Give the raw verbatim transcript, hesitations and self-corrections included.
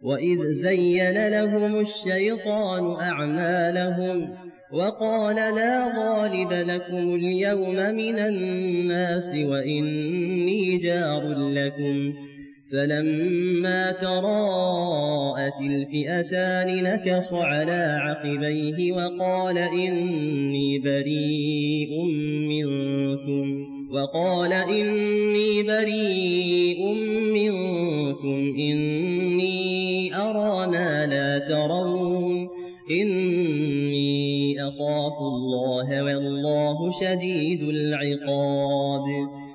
وإذ زين لهم الشيطان أعمالهم وقال لا غالب لكم اليوم من الناس وإني جار لكم فلما تراءت الفئتان نكص على عقبيه وقال إني بريء منكم وقال إني بريء منكم إني أرى ما لا ترون إني أخاف الله والله شديد العقاب.